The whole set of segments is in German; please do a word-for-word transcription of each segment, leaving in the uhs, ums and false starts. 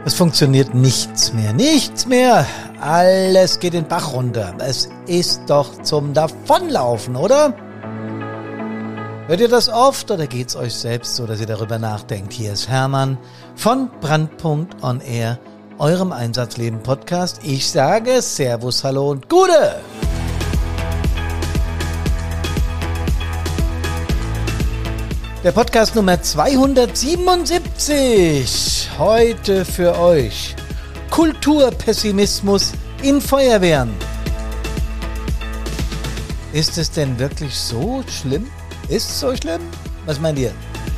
Es funktioniert nichts mehr, nichts mehr. Alles geht den Bach runter. Es ist doch zum Davonlaufen, oder? Hört ihr das oft oder geht's euch selbst so, dass ihr darüber nachdenkt? Hier ist Hermann von Brandpunkt on Air, eurem Einsatzleben-Podcast. Ich sage Servus, Hallo und Gute! Der Podcast Nummer zweihundertsiebenundsiebzig. Heute für euch Kulturpessimismus in Feuerwehren. Ist es denn wirklich so schlimm? Ist es so schlimm? Was meint ihr?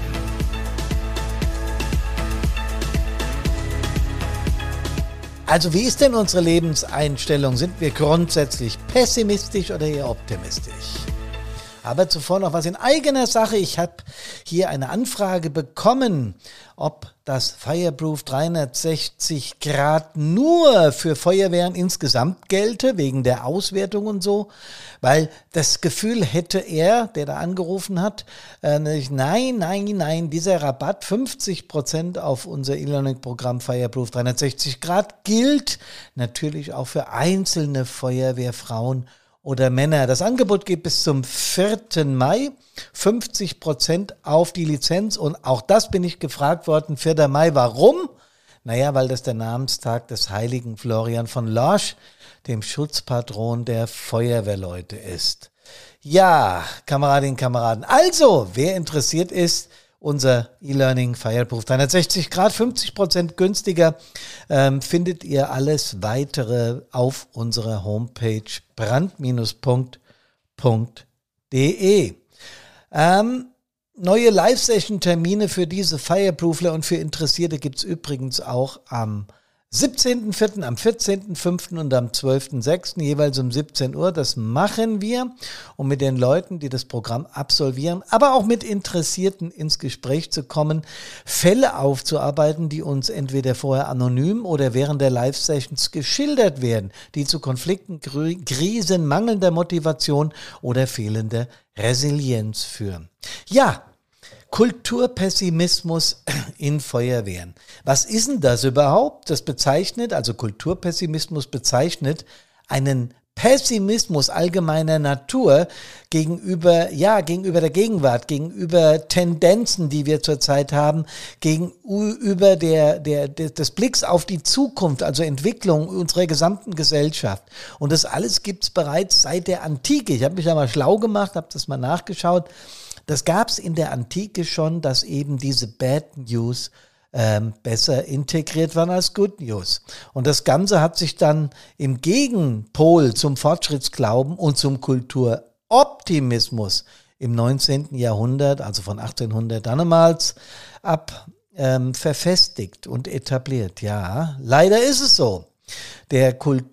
Also wie ist denn unsere Lebenseinstellung? Sind wir grundsätzlich pessimistisch oder eher optimistisch? Aber zuvor noch was in eigener Sache. Ich habe hier eine Anfrage bekommen, ob das Fireproof dreihundertsechzig Grad nur für Feuerwehren insgesamt gelte, wegen der Auswertung und so. Weil das Gefühl hätte er, der da angerufen hat, äh, nein, nein, nein, dieser Rabatt fünfzig Prozent auf unser E-Learning-Programm Fireproof dreihundertsechzig Grad gilt natürlich auch für einzelne Feuerwehrfrauen oder Männer. Das Angebot geht bis zum vierten Mai, fünfzig Prozent auf die Lizenz, und auch das bin ich gefragt worden, vierter Mai, warum? Naja, weil das der Namenstag des heiligen Florian von Lorsch, dem Schutzpatron der Feuerwehrleute ist. Ja, Kameradinnen, Kameraden, also, wer interessiert ist, unser E-Learning Fireproof dreihundertsechzig Grad, fünfzig Prozent günstiger, ähm, findet ihr alles weitere auf unserer Homepage brand Punkt punkt de. Ähm, neue Live-Session-Termine für diese Fireproofler und für Interessierte gibt's übrigens auch am siebzehnten vierten, am vierzehnten fünften und am zwölften sechsten jeweils um siebzehn Uhr. Das machen wir, um mit den Leuten, die das Programm absolvieren, aber auch mit Interessierten ins Gespräch zu kommen, Fälle aufzuarbeiten, die uns entweder vorher anonym oder während der Live-Sessions geschildert werden, die zu Konflikten, Krisen, mangelnder Motivation oder fehlender Resilienz führen. Ja, Kulturpessimismus in Feuerwehren. Was ist denn das überhaupt? Das bezeichnet, also Kulturpessimismus bezeichnet einen Pessimismus allgemeiner Natur gegenüber, ja, gegenüber der Gegenwart, gegenüber Tendenzen, die wir zurzeit haben, gegenüber der, der, des Blicks auf die Zukunft, also Entwicklung unserer gesamten Gesellschaft. Und das alles gibt's bereits seit der Antike. Ich habe mich da mal schlau gemacht, habe das mal nachgeschaut. Das gab's in der Antike schon, dass eben diese Bad News ähm, besser integriert waren als Good News. Und das Ganze hat sich dann im Gegenpol zum Fortschrittsglauben und zum Kulturoptimismus im neunzehnten Jahrhundert, also von achtzehnhundert damals, ab ähm, verfestigt und etabliert. Ja, leider ist es so. Der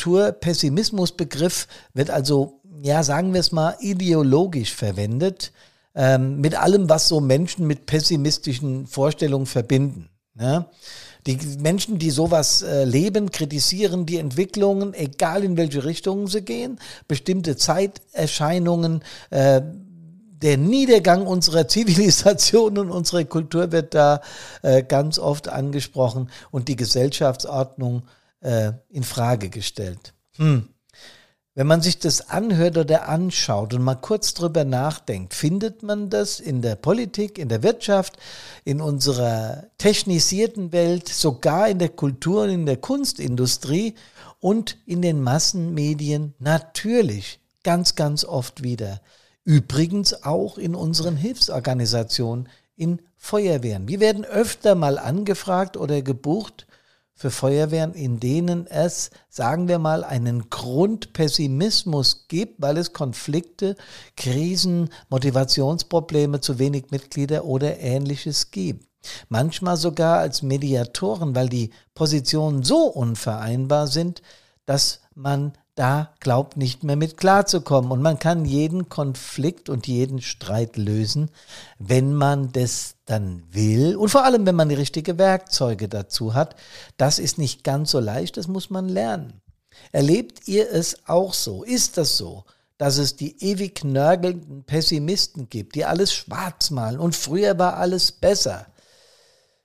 Kulturpessimismusbegriff wird also, ja, sagen wir es mal, ideologisch verwendet, Ähm, mit allem, was so Menschen mit pessimistischen Vorstellungen verbinden. Ja? Die Menschen, die sowas äh, leben, kritisieren die Entwicklungen, egal in welche Richtung sie gehen, bestimmte Zeiterscheinungen, äh, der Niedergang unserer Zivilisation und unserer Kultur wird da äh, ganz oft angesprochen und die Gesellschaftsordnung äh, in Frage gestellt. Hm. Wenn man sich das anhört oder anschaut und mal kurz drüber nachdenkt, findet man das in der Politik, in der Wirtschaft, in unserer technisierten Welt, sogar in der Kultur und in der Kunstindustrie und in den Massenmedien natürlich ganz, ganz oft wieder. Übrigens auch in unseren Hilfsorganisationen, in Feuerwehren. Wir werden öfter mal angefragt oder gebucht für Feuerwehren, in denen es, sagen wir mal, einen Grundpessimismus gibt, weil es Konflikte, Krisen, Motivationsprobleme, zu wenig Mitglieder oder Ähnliches gibt. Manchmal sogar als Mediatoren, weil die Positionen so unvereinbar sind, dass man da glaubt, nicht mehr mit klarzukommen. Und man kann jeden Konflikt und jeden Streit lösen, wenn man das dann will. Und vor allem, wenn man die richtigen Werkzeuge dazu hat. Das ist nicht ganz so leicht, das muss man lernen. Erlebt ihr es auch so? Ist das so, dass es die ewig nörgelnden Pessimisten gibt, die alles schwarz malen und früher war alles besser?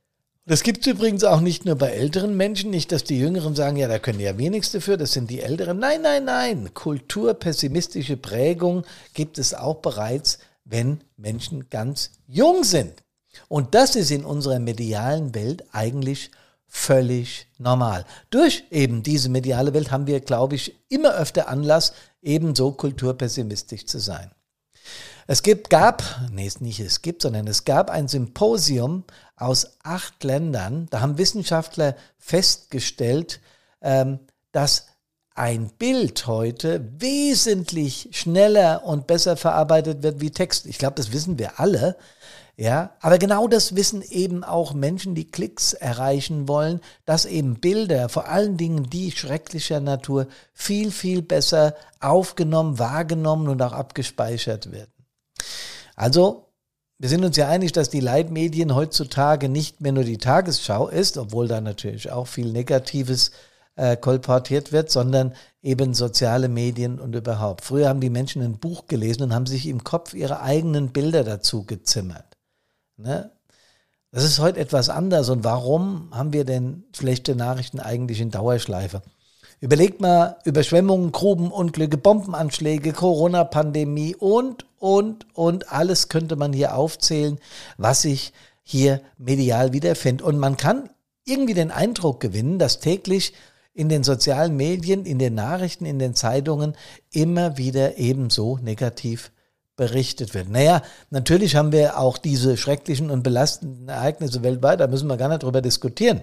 Das gibt es übrigens auch nicht nur bei älteren Menschen, nicht, dass die Jüngeren sagen, ja, da können die ja wenigstens dafür, das sind die Älteren. Nein, nein, nein, kulturpessimistische Prägung gibt es auch bereits, wenn Menschen ganz jung sind. Und das ist in unserer medialen Welt eigentlich völlig normal. Durch eben diese mediale Welt haben wir, glaube ich, immer öfter Anlass, ebenso kulturpessimistisch zu sein. Es gibt, gab, nee, es nicht es gibt, sondern es gab ein Symposium aus acht Ländern. Da haben Wissenschaftler festgestellt, ähm, dass ein Bild heute wesentlich schneller und besser verarbeitet wird wie Text. Ich glaube, das wissen wir alle. Ja, aber genau das wissen eben auch Menschen, die Klicks erreichen wollen, dass eben Bilder, vor allen Dingen die schrecklicher Natur, viel, viel besser aufgenommen, wahrgenommen und auch abgespeichert werden. Also, wir sind uns ja einig, dass die Leitmedien heutzutage nicht mehr nur die Tagesschau ist, obwohl da natürlich auch viel Negatives äh, kolportiert wird, sondern eben soziale Medien und überhaupt. Früher haben die Menschen ein Buch gelesen und haben sich im Kopf ihre eigenen Bilder dazu gezimmert. Ne? Das ist heute etwas anders. Und warum haben wir denn schlechte Nachrichten eigentlich in Dauerschleife? Überlegt mal, Überschwemmungen, Grubenunglücke, Bombenanschläge, Corona-Pandemie und, und, und alles könnte man hier aufzählen, was sich hier medial wiederfindet. Und man kann irgendwie den Eindruck gewinnen, dass täglich in den sozialen Medien, in den Nachrichten, in den Zeitungen immer wieder ebenso negativ berichtet wird. Naja, natürlich haben wir auch diese schrecklichen und belastenden Ereignisse weltweit, da müssen wir gar nicht drüber diskutieren.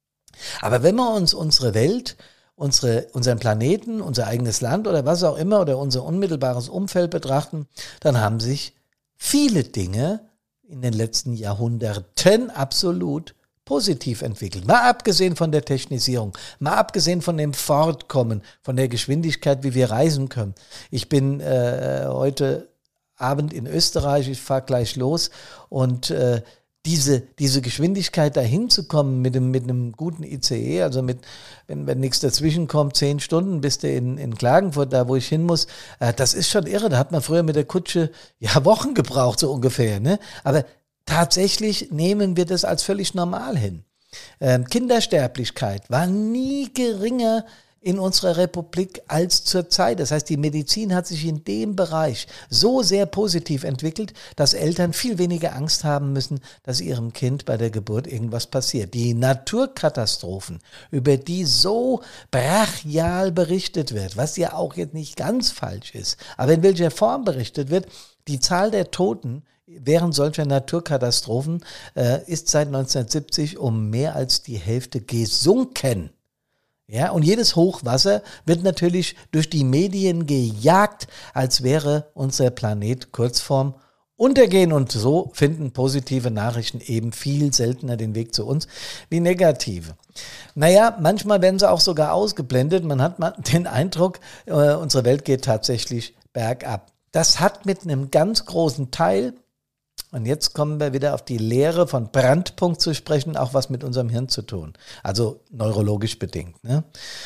Aber wenn wir uns unsere Welt, unsere, unseren Planeten, unser eigenes Land oder was auch immer oder unser unmittelbares Umfeld betrachten, dann haben sich viele Dinge in den letzten Jahrhunderten absolut positiv entwickelt. Mal abgesehen von der Technisierung, mal abgesehen von dem Fortkommen, von der Geschwindigkeit, wie wir reisen können. Ich bin äh, heute Abend in Österreich, ich fahre gleich los und äh, diese, diese Geschwindigkeit dahin zu kommen mit einem, mit einem guten I C E, also mit, wenn, wenn nichts dazwischen kommt, zehn Stunden bist du in, in Klagenfurt, da wo ich hin muss, äh, das ist schon irre, da hat man früher mit der Kutsche ja Wochen gebraucht, so ungefähr, ne? Aber tatsächlich nehmen wir das als völlig normal hin. Ähm, Kindersterblichkeit war nie geringer in unserer Republik als zur Zeit. Das heißt, die Medizin hat sich in dem Bereich so sehr positiv entwickelt, dass Eltern viel weniger Angst haben müssen, dass ihrem Kind bei der Geburt irgendwas passiert. Die Naturkatastrophen, über die so brachial berichtet wird, was ja auch jetzt nicht ganz falsch ist, aber in welcher Form berichtet wird, die Zahl der Toten während solcher Naturkatastrophen äh, ist seit neunzehnhundertsiebzig um mehr als die Hälfte gesunken. Ja, und jedes Hochwasser wird natürlich durch die Medien gejagt, als wäre unser Planet kurz vorm Untergehen. Und so finden positive Nachrichten eben viel seltener den Weg zu uns wie negative. Naja, manchmal werden sie auch sogar ausgeblendet. Man hat mal den Eindruck, äh, unsere Welt geht tatsächlich bergab. Das hat mit einem ganz großen Teil, und jetzt kommen wir wieder auf die Lehre von Brandpunkt zu sprechen, auch was mit unserem Hirn zu tun. Also neurologisch bedingt. Ne?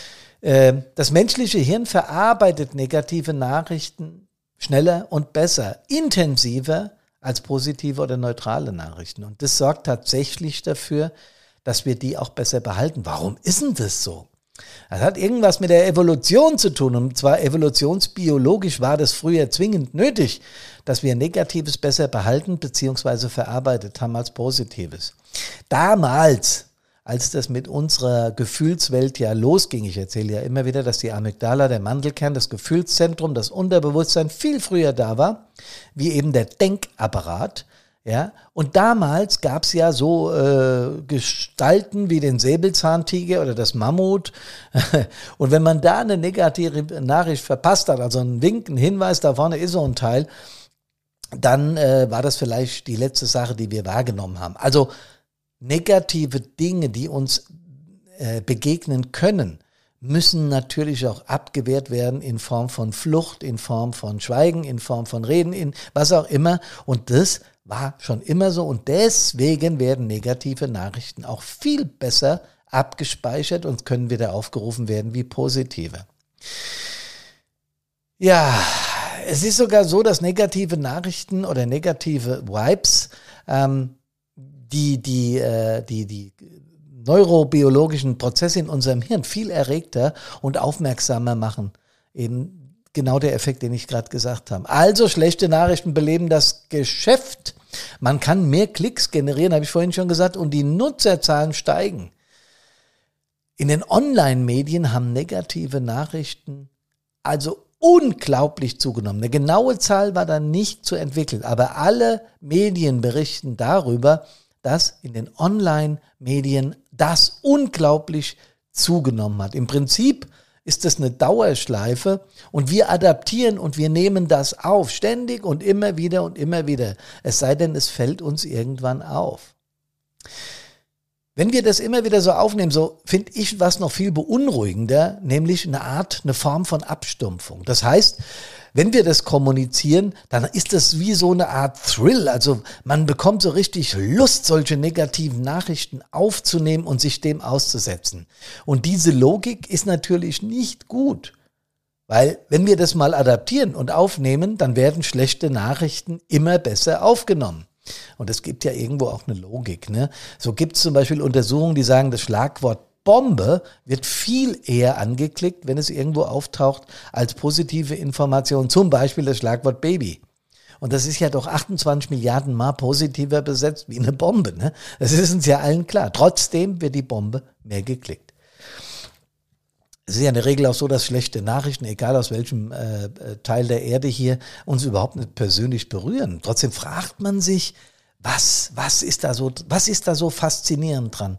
Das menschliche Hirn verarbeitet negative Nachrichten schneller und besser, intensiver als positive oder neutrale Nachrichten. Und das sorgt tatsächlich dafür, dass wir die auch besser behalten. Warum ist denn das so? Das hat irgendwas mit der Evolution zu tun. Und zwar evolutionsbiologisch war das früher zwingend nötig, dass wir Negatives besser behalten bzw. verarbeitet haben als Positives. Damals, als das mit unserer Gefühlswelt ja losging, ich erzähle ja immer wieder, dass die Amygdala, der Mandelkern, das Gefühlszentrum, das Unterbewusstsein viel früher da war, wie eben der Denkapparat. Ja, und damals gab es ja so äh, Gestalten wie den Säbelzahntiger oder das Mammut. Und wenn man da eine negative Nachricht verpasst hat, also einen Wink, einen Hinweis, da vorne ist so ein Teil, dann äh, war das vielleicht die letzte Sache, die wir wahrgenommen haben. Also negative Dinge, die uns äh, begegnen können, müssen natürlich auch abgewehrt werden in Form von Flucht, in Form von Schweigen, in Form von Reden, in was auch immer. Und das war schon immer so und deswegen werden negative Nachrichten auch viel besser abgespeichert und können wieder aufgerufen werden wie positive. Ja, es ist sogar so, dass negative Nachrichten oder negative Vibes, ähm, die, die, äh, die, die neurobiologischen Prozesse in unserem Hirn viel erregter und aufmerksamer machen. Eben genau der Effekt, den ich gerade gesagt habe. Also schlechte Nachrichten beleben das Geschäft. Man kann mehr Klicks generieren, habe ich vorhin schon gesagt, und die Nutzerzahlen steigen. In den Online-Medien haben negative Nachrichten also unglaublich zugenommen. Eine genaue Zahl war da nicht zu entwickeln, aber alle Medien berichten darüber, dass in den Online-Medien das unglaublich zugenommen hat. Im Prinzip ist das eine Dauerschleife und wir adaptieren und wir nehmen das auf, ständig und immer wieder und immer wieder. Es sei denn, es fällt uns irgendwann auf. Wenn wir das immer wieder so aufnehmen, so finde ich was noch viel beunruhigender, nämlich eine Art, eine Form von Abstumpfung. Das heißt, wenn wir das kommunizieren, dann ist das wie so eine Art Thrill. Also man bekommt so richtig Lust, solche negativen Nachrichten aufzunehmen und sich dem auszusetzen. Und diese Logik ist natürlich nicht gut. Weil wenn wir das mal adaptieren und aufnehmen, dann werden schlechte Nachrichten immer besser aufgenommen. Und es gibt ja irgendwo auch eine Logik, ne? So gibt es zum Beispiel Untersuchungen, die sagen, das Schlagwort Bombe wird viel eher angeklickt, wenn es irgendwo auftaucht, als positive Information, zum Beispiel das Schlagwort Baby. Und das ist ja doch achtundzwanzig Milliarden Mal positiver besetzt wie eine Bombe, ne? Das ist uns ja allen klar. Trotzdem wird die Bombe mehr geklickt. Es ist ja in der Regel auch so, dass schlechte Nachrichten, egal aus welchem äh, Teil der Erde hier, uns überhaupt nicht persönlich berühren. Trotzdem fragt man sich, was, was ist da so, was ist da so faszinierend dran?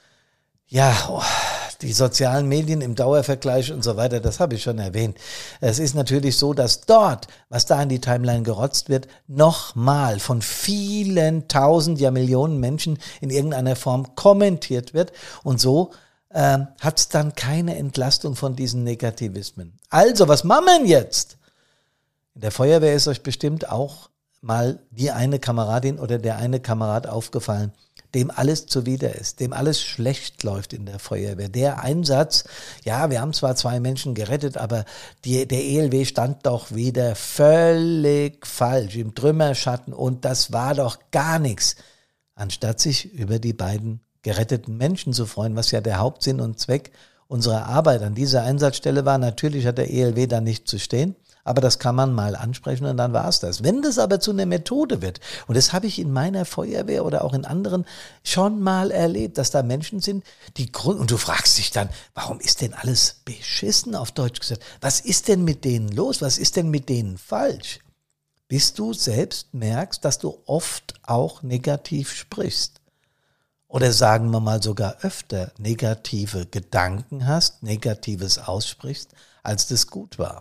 Ja, oh, die sozialen Medien im Dauervergleich und so weiter, das habe ich schon erwähnt. Es ist natürlich so, dass dort, was da in die Timeline gerotzt wird, nochmal von vielen tausend, ja Millionen Menschen in irgendeiner Form kommentiert wird und so Ähm, hat es dann keine Entlastung von diesen Negativismen. Also, was machen wir jetzt? In der Feuerwehr ist euch bestimmt auch mal die eine Kameradin oder der eine Kamerad aufgefallen, dem alles zuwider ist, dem alles schlecht läuft in der Feuerwehr. Der Einsatz, ja, wir haben zwar zwei Menschen gerettet, aber die, der E L W stand doch wieder völlig falsch im Trümmerschatten und das war doch gar nichts. Anstatt sich über die beiden geretteten Menschen zu freuen, was ja der Hauptsinn und Zweck unserer Arbeit an dieser Einsatzstelle war. Natürlich hat der E L W da nicht zu stehen, aber das kann man mal ansprechen und dann war es das. Wenn das aber zu einer Methode wird, und das habe ich in meiner Feuerwehr oder auch in anderen schon mal erlebt, dass da Menschen sind, die Grund, und du fragst dich dann, warum ist denn alles beschissen auf Deutsch gesagt? Was ist denn mit denen los? Was ist denn mit denen falsch? Bis du selbst merkst, dass du oft auch negativ sprichst. Oder sagen wir mal sogar öfter negative Gedanken hast, Negatives aussprichst, als das gut war.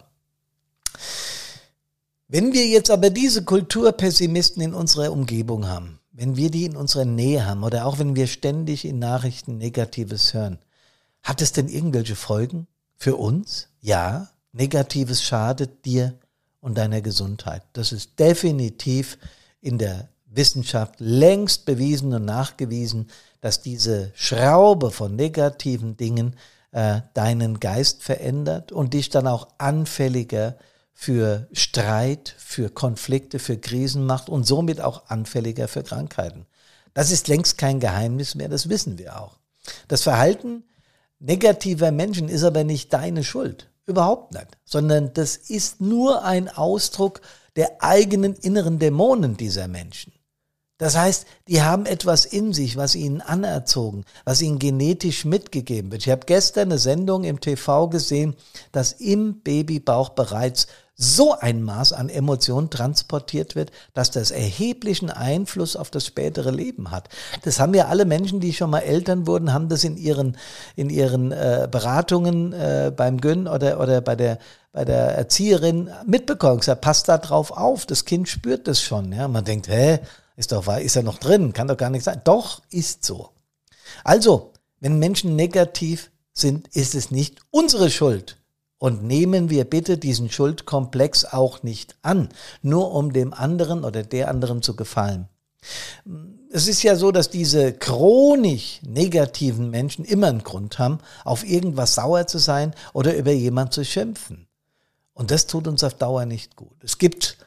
Wenn wir jetzt aber diese Kulturpessimisten in unserer Umgebung haben, wenn wir die in unserer Nähe haben oder auch wenn wir ständig in Nachrichten Negatives hören, hat es denn irgendwelche Folgen für uns? Ja, Negatives schadet dir und deiner Gesundheit. Das ist definitiv in der Wissenschaft längst bewiesen und nachgewiesen, dass diese Schraube von negativen Dingen äh, deinen Geist verändert und dich dann auch anfälliger für Streit, für Konflikte, für Krisen macht und somit auch anfälliger für Krankheiten. Das ist längst kein Geheimnis mehr, das wissen wir auch. Das Verhalten negativer Menschen ist aber nicht deine Schuld, überhaupt nicht, sondern das ist nur ein Ausdruck der eigenen inneren Dämonen dieser Menschen. Das heißt, die haben etwas in sich, was ihnen anerzogen, was ihnen genetisch mitgegeben wird. Ich habe gestern eine Sendung im T V gesehen, dass im Babybauch bereits so ein Maß an Emotionen transportiert wird, dass das erheblichen Einfluss auf das spätere Leben hat. Das haben ja alle Menschen, die schon mal Eltern wurden, haben das in ihren in ihren äh, Beratungen äh, beim Gyn oder oder bei der bei der Erzieherin mitbekommen. Gesagt, passt da drauf auf, das Kind spürt das schon. Ja, man denkt, hä? Ist doch wahr, ist er noch drin, kann doch gar nicht sein. Doch, ist so. Also, wenn Menschen negativ sind, ist es nicht unsere Schuld. Und nehmen wir bitte diesen Schuldkomplex auch nicht an, nur um dem anderen oder der anderen zu gefallen. Es ist ja so, dass diese chronisch negativen Menschen immer einen Grund haben, auf irgendwas sauer zu sein oder über jemanden zu schimpfen. Und das tut uns auf Dauer nicht gut. Es gibt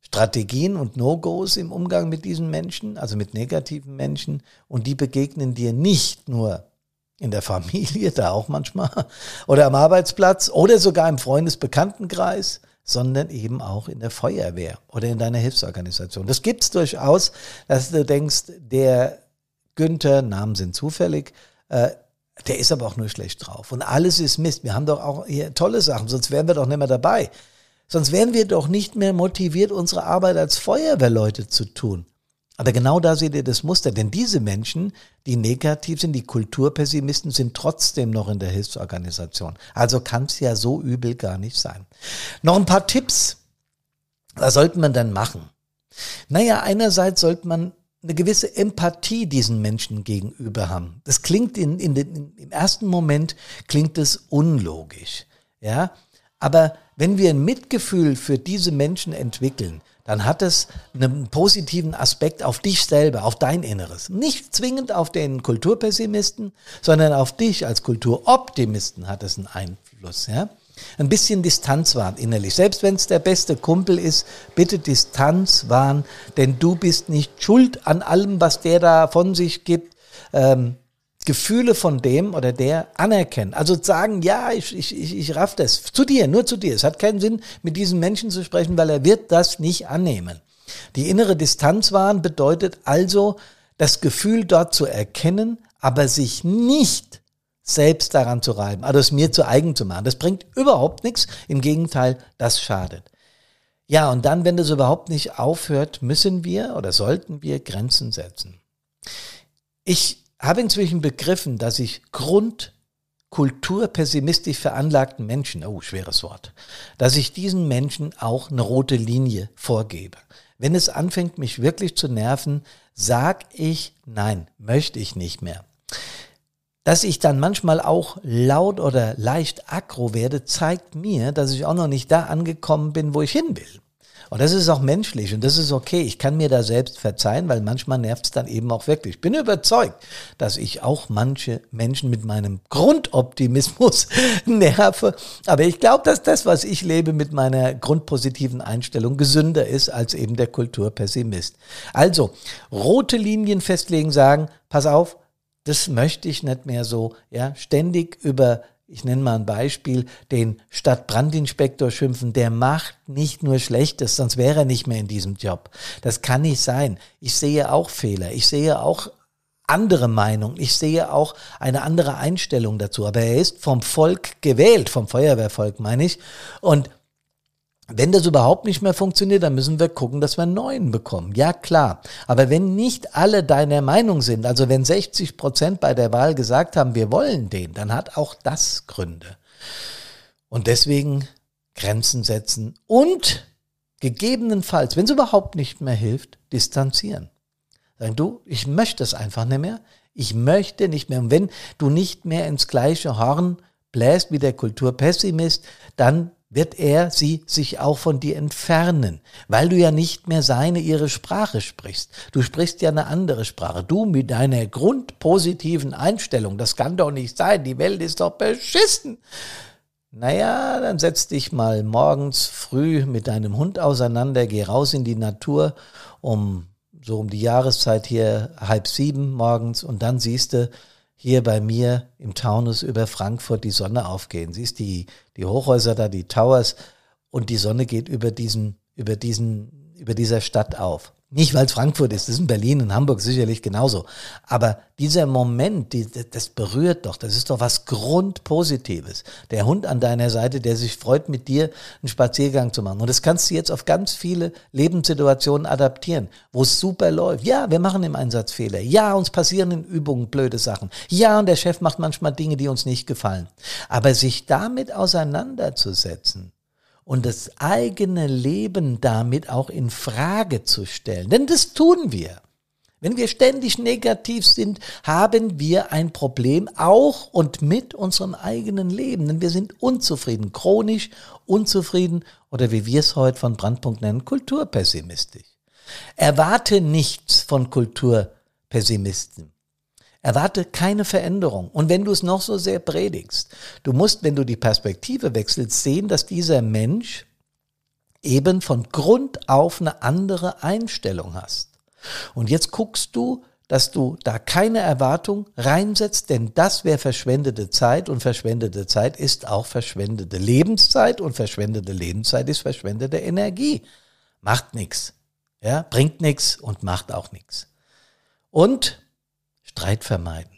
Strategien und No-Gos im Umgang mit diesen Menschen, also mit negativen Menschen, und die begegnen dir nicht nur in der Familie, da auch manchmal, oder am Arbeitsplatz oder sogar im Freundesbekanntenkreis, sondern eben auch in der Feuerwehr oder in deiner Hilfsorganisation. Das gibt es durchaus, dass du denkst, der Günther, Namen sind zufällig, äh, der ist aber auch nur schlecht drauf. Und alles ist Mist. Wir haben doch auch hier tolle Sachen, sonst wären wir doch nicht mehr dabei. Sonst wären wir doch nicht mehr motiviert, unsere Arbeit als Feuerwehrleute zu tun. Aber genau da seht ihr das Muster. Denn diese Menschen, die negativ sind, die Kulturpessimisten, sind trotzdem noch in der Hilfsorganisation. Also kann es ja so übel gar nicht sein. Noch ein paar Tipps. Was sollte man dann machen? Naja, einerseits sollte man eine gewisse Empathie diesen Menschen gegenüber haben. Das klingt in, in den, im ersten Moment klingt es unlogisch. Ja, aber wenn wir ein Mitgefühl für diese Menschen entwickeln, dann hat es einen positiven Aspekt auf dich selber, auf dein Inneres. Nicht zwingend auf den Kulturpessimisten, sondern auf dich als Kulturoptimisten hat es einen Einfluss. Ja? Ein bisschen Distanz wahren innerlich. Selbst wenn es der beste Kumpel ist, bitte Distanz wahren, denn du bist nicht schuld an allem, was der da von sich gibt. Ähm, Gefühle von dem oder der anerkennen. Also sagen, ja, ich, ich, ich, ich raff das. Zu dir, nur zu dir. Es hat keinen Sinn, mit diesem Menschen zu sprechen, weil er wird das nicht annehmen. Die innere Distanz wahren bedeutet also, das Gefühl dort zu erkennen, aber sich nicht selbst daran zu reiben, also es mir zu eigen zu machen. Das bringt überhaupt nichts. Im Gegenteil, das schadet. Ja, und dann, wenn das überhaupt nicht aufhört, müssen wir oder sollten wir Grenzen setzen. Ich habe inzwischen begriffen, dass ich grundkulturpessimistisch veranlagten Menschen, oh, schweres Wort, dass ich diesen Menschen auch eine rote Linie vorgebe. Wenn es anfängt, mich wirklich zu nerven, sag ich, nein, möchte ich nicht mehr. Dass ich dann manchmal auch laut oder leicht aggro werde, zeigt mir, dass ich auch noch nicht da angekommen bin, wo ich hin will. Und das ist auch menschlich und das ist okay. Ich kann mir da selbst verzeihen, weil manchmal nervt es dann eben auch wirklich. Ich bin überzeugt, dass ich auch manche Menschen mit meinem Grundoptimismus nerve. Aber ich glaube, dass das, was ich lebe, mit meiner grundpositiven Einstellung gesünder ist als eben der Kulturpessimist. Also, rote Linien festlegen, sagen, pass auf, das möchte ich nicht mehr so, ja, ständig über, ich nenne mal ein Beispiel, den Stadtbrandinspektor schimpfen, der macht nicht nur Schlechtes, sonst wäre er nicht mehr in diesem Job. Das kann nicht sein. Ich sehe auch Fehler, ich sehe auch andere Meinungen, ich sehe auch eine andere Einstellung dazu, aber er ist vom Volk gewählt, vom Feuerwehrvolk meine ich, und wenn das überhaupt nicht mehr funktioniert, dann müssen wir gucken, dass wir einen neuen bekommen. Ja, klar. Aber wenn nicht alle deiner Meinung sind, also wenn sechzig Prozent bei der Wahl gesagt haben, wir wollen den, dann hat auch das Gründe. Und deswegen Grenzen setzen und gegebenenfalls, wenn es überhaupt nicht mehr hilft, distanzieren. Sagen du, ich möchte es einfach nicht mehr. Ich möchte nicht mehr. Und wenn du nicht mehr ins gleiche Horn bläst wie der Kulturpessimist, dann wird er, sie sich auch von dir entfernen, weil du ja nicht mehr seine, ihre Sprache sprichst. Du sprichst ja eine andere Sprache. Du mit deiner grundpositiven Einstellung, das kann doch nicht sein, die Welt ist doch beschissen. Naja, dann setz dich mal morgens früh mit deinem Hund auseinander, geh raus in die Natur, um so um die Jahreszeit hier halb sieben morgens, und dann siehst du hier bei mir im Taunus über Frankfurt die Sonne aufgehen. Siehst die, die Hochhäuser da, die Towers, und die Sonne geht über diesen, über diesen, über dieser Stadt auf. Nicht, weil es Frankfurt ist, das ist in Berlin und Hamburg sicherlich genauso. Aber dieser Moment, die, das berührt doch, das ist doch was Grundpositives. Der Hund an deiner Seite, der sich freut, mit dir einen Spaziergang zu machen. Und das kannst du jetzt auf ganz viele Lebenssituationen adaptieren, wo es super läuft. Ja, wir machen im Einsatz Fehler. Ja, uns passieren in Übungen blöde Sachen. Ja, und der Chef macht manchmal Dinge, die uns nicht gefallen. Aber sich damit auseinanderzusetzen und das eigene Leben damit auch in Frage zu stellen. Denn das tun wir. Wenn wir ständig negativ sind, haben wir ein Problem auch und mit unserem eigenen Leben. Denn wir sind unzufrieden, chronisch unzufrieden oder wie wir es heute von Brandpunkt nennen, kulturpessimistisch. Erwarte nichts von Kulturpessimisten. Erwarte keine Veränderung. Und wenn du es noch so sehr predigst, du musst, wenn du die Perspektive wechselst, sehen, dass dieser Mensch eben von Grund auf eine andere Einstellung hast. Und jetzt guckst du, dass du da keine Erwartung reinsetzt, denn das wäre verschwendete Zeit und verschwendete Zeit ist auch verschwendete Lebenszeit und verschwendete Lebenszeit ist verschwendete Energie. Macht nichts, ja, bringt nichts und macht auch nichts. Und Streit vermeiden.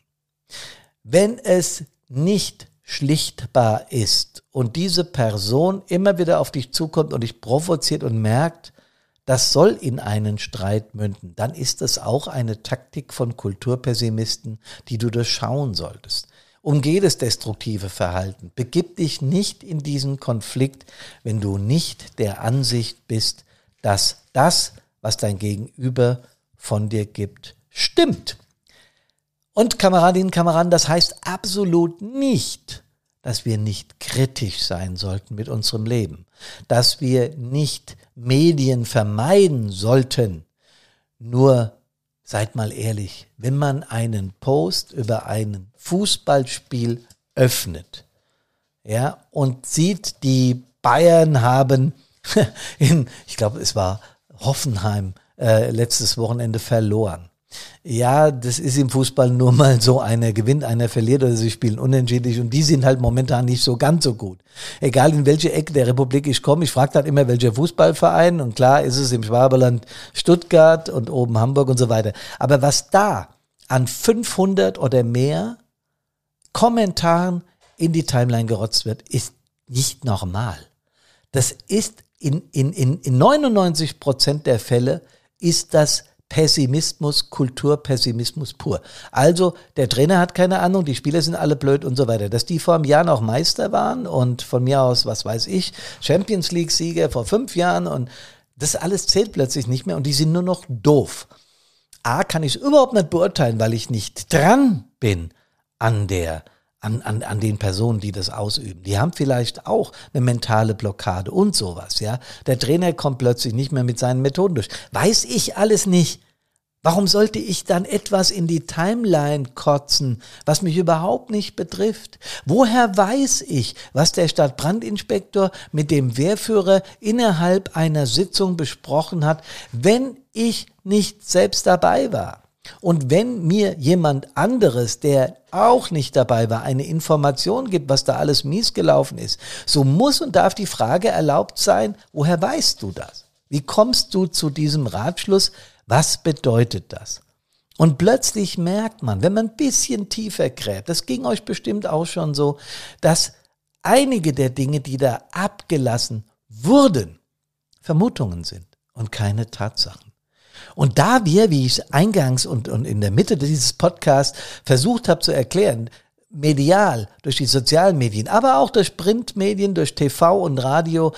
Wenn es nicht schlichtbar ist und diese Person immer wieder auf dich zukommt und dich provoziert und merkt, das soll in einen Streit münden, dann ist das auch eine Taktik von Kulturpessimisten, die du durchschauen solltest. Umgeh das destruktive Verhalten. Begib dich nicht in diesen Konflikt, wenn du nicht der Ansicht bist, dass das, was dein Gegenüber von dir gibt, stimmt. Und Kameradinnen und Kameraden, das heißt absolut nicht, dass wir nicht kritisch sein sollten mit unserem Leben, dass wir nicht Medien vermeiden sollten. Nur seid mal ehrlich, wenn man einen Post über ein Fußballspiel öffnet, ja, und sieht, die Bayern haben in, ich glaube, es war Hoffenheim äh, letztes Wochenende verloren. Ja, das ist im Fußball nur mal so, einer gewinnt, einer verliert oder sie spielen unentschieden und die sind halt momentan nicht so ganz so gut. Egal in welche Ecke der Republik ich komme, ich frage dann immer, welcher Fußballverein und klar ist es im Schwaberland Stuttgart und oben Hamburg und so weiter. Aber was da an fünfhundert oder mehr Kommentaren in die Timeline gerotzt wird, ist nicht normal. Das ist in, in, in, in neunundneunzig Prozent der Fälle ist das Pessimismus, Kulturpessimismus pur. Also der Trainer hat keine Ahnung, die Spieler sind alle blöd und so weiter. Dass die vor einem Jahr noch Meister waren und von mir aus, was weiß ich, Champions League-Sieger vor fünf Jahren und das alles zählt plötzlich nicht mehr und die sind nur noch doof. A, kann ich es überhaupt nicht beurteilen, weil ich nicht dran bin an der An, an, an den Personen, die das ausüben. Die haben vielleicht auch eine mentale Blockade und sowas, ja. Der Trainer kommt plötzlich nicht mehr mit seinen Methoden durch. Weiß ich alles nicht. Warum sollte ich dann etwas in die Timeline kotzen, was mich überhaupt nicht betrifft? Woher weiß ich, was der Stadtbrandinspektor mit dem Wehrführer innerhalb einer Sitzung besprochen hat, wenn ich nicht selbst dabei war? Und wenn mir jemand anderes, der auch nicht dabei war, eine Information gibt, was da alles mies gelaufen ist, so muss und darf die Frage erlaubt sein, woher weißt du das? Wie kommst du zu diesem Ratschluss? Was bedeutet das? Und plötzlich merkt man, wenn man ein bisschen tiefer gräbt, das ging euch bestimmt auch schon so, dass einige der Dinge, die da abgelassen wurden, Vermutungen sind und keine Tatsachen. Und da wir, wie ich es eingangs und, und in der Mitte dieses Podcasts versucht habe zu erklären, medial, durch die sozialen Medien, aber auch durch Printmedien, durch T V und Radio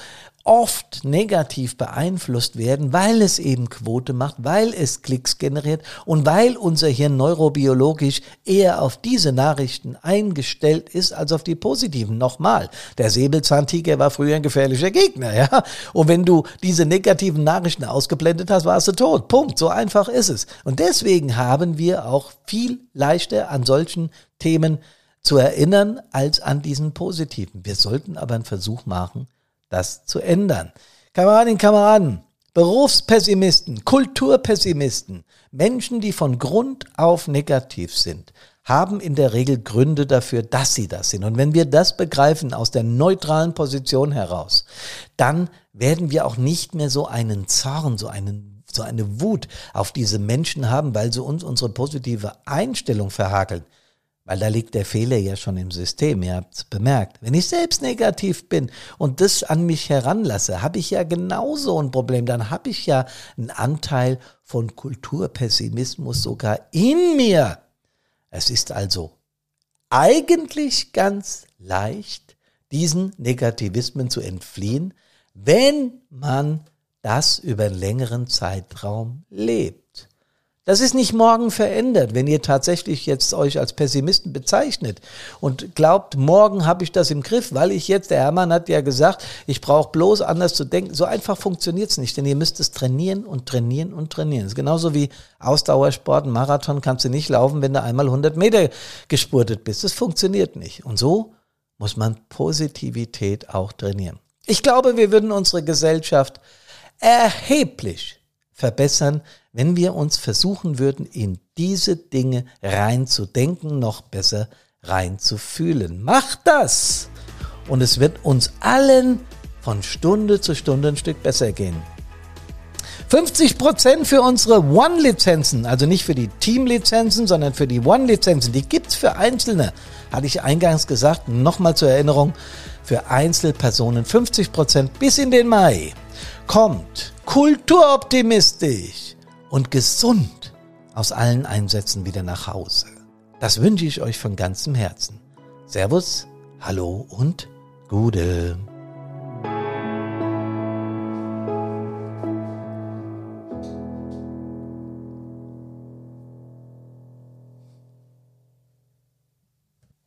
oft negativ beeinflusst werden, weil es eben Quote macht, weil es Klicks generiert und weil unser Hirn neurobiologisch eher auf diese Nachrichten eingestellt ist als auf die positiven. Nochmal, der Säbelzahntiger war früher ein gefährlicher Gegner, ja. Und wenn du diese negativen Nachrichten ausgeblendet hast, warst du tot. Punkt. So einfach ist es. Und deswegen haben wir auch viel leichter an solchen Themen zu erinnern als an diesen positiven. Wir sollten aber einen Versuch machen, das zu ändern. Kameradinnen und Kameraden, Berufspessimisten, Kulturpessimisten, Menschen, die von Grund auf negativ sind, haben in der Regel Gründe dafür, dass sie das sind. Und wenn wir das begreifen aus der neutralen Position heraus, dann werden wir auch nicht mehr so einen Zorn, so einen, so eine Wut auf diese Menschen haben, weil sie uns unsere positive Einstellung verhakeln. Weil da liegt der Fehler ja schon im System, ihr habt es bemerkt. Wenn ich selbst negativ bin und das an mich heranlasse, habe ich ja genauso ein Problem. Dann habe ich ja einen Anteil von Kulturpessimismus sogar in mir. Es ist also eigentlich ganz leicht, diesen Negativismen zu entfliehen, wenn man das über einen längeren Zeitraum lebt. Das ist nicht morgen verändert, wenn ihr tatsächlich jetzt euch als Pessimisten bezeichnet und glaubt, morgen habe ich das im Griff, weil ich jetzt, der Hermann hat ja gesagt, ich brauche bloß anders zu denken. So einfach funktioniert es nicht, denn ihr müsst es trainieren und trainieren und trainieren. Das ist genauso wie Ausdauersport, ein Marathon kannst du nicht laufen, wenn du einmal hundert Meter gespurtet bist. Das funktioniert nicht. Und so muss man Positivität auch trainieren. Ich glaube, wir würden unsere Gesellschaft erheblich verbessern, wenn wir uns versuchen würden, in diese Dinge reinzudenken, noch besser reinzufühlen. Macht das! Und es wird uns allen von Stunde zu Stunde ein Stück besser gehen. fünfzig Prozent für unsere One-Lizenzen, also nicht für die Team-Lizenzen, sondern für die One-Lizenzen. Die gibt's für Einzelne, hatte ich eingangs gesagt. Nochmal zur Erinnerung, für Einzelpersonen fünfzig Prozent bis in den Mai. Kommt kulturoptimistisch und gesund aus allen Einsätzen wieder nach Hause. Das wünsche ich euch von ganzem Herzen. Servus, hallo und Gude.